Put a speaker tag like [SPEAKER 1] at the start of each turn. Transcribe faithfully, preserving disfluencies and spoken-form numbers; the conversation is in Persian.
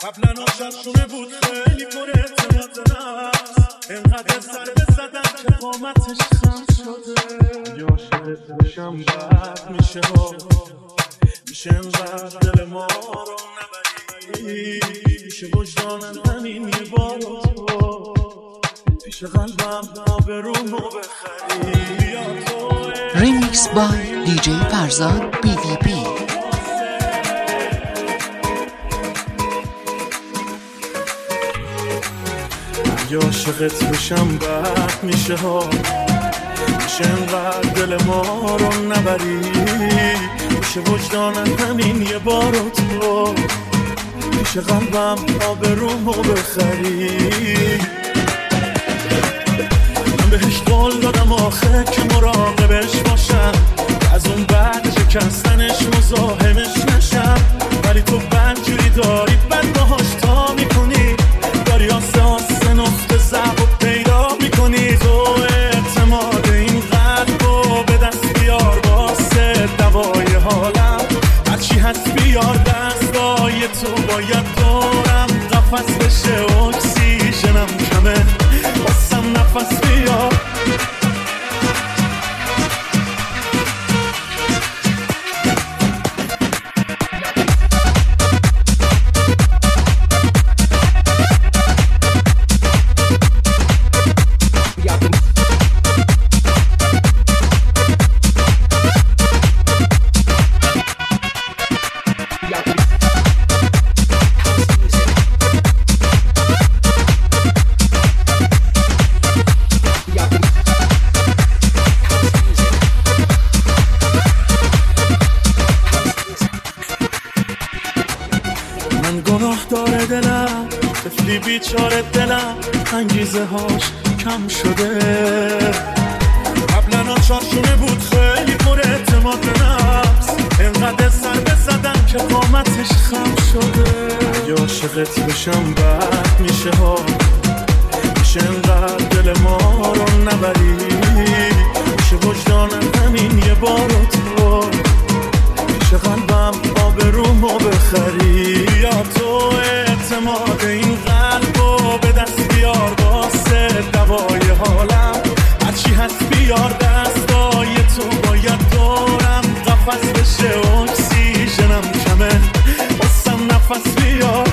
[SPEAKER 1] قبلا آشاشونه بود خیلی پر اعتماد نفس، انقدر سر بزدم که قامتش خم شده. یا عاشقت بشم بد میشه ها، میشه انقدر دل ما رو نبری، میشه وجدانم همین یه بار تو پیش قلبم آبرومو بخری. یا تو
[SPEAKER 2] ریمیکس بای دی جی فرزاد بی وی بی.
[SPEAKER 1] یا عاشقت بشم بد میشه ها، میشه انقدر دل ما رو نبری، میشه وجدانم همین یه بار تو میشه قلبم آبرومو بخری. من بهش قول دادم آخه که مراقبش باشم، از اون بعد شکستنش مزاحمش نشم، ولی تو بدجوری داری بد باهاش تا میکنی، داری آسه آسه نقطه ضعف و پیدا میکنی. تو اعتماد این قلبو به دست بیار واسه دوای حالم، هرچی هست بیار دستای تو باید دورم قفس بشه، اکسیژنم کمه واسم نفس بیار. داره دلم طفلی بیچاره دلم، انگیزه هاش کم شده. قبلا آشاشونه بود خیلی پر اعتماد به نفس، انقدر سر بزدم که قامتش خم شده. یا عاشقت بشم بد میشه ها، میشه انقدر دل ما رو نبری، میشه وجدانم همین یه بار تو میشه قلبم آبرومو بخری. یا تو اعتماد این قلبو به دست بیار واسه دوای حالم، هرچی هست بیار دستای تو باید دورم قفس بشه، اکسیژنم کمه واسم نفس بیار.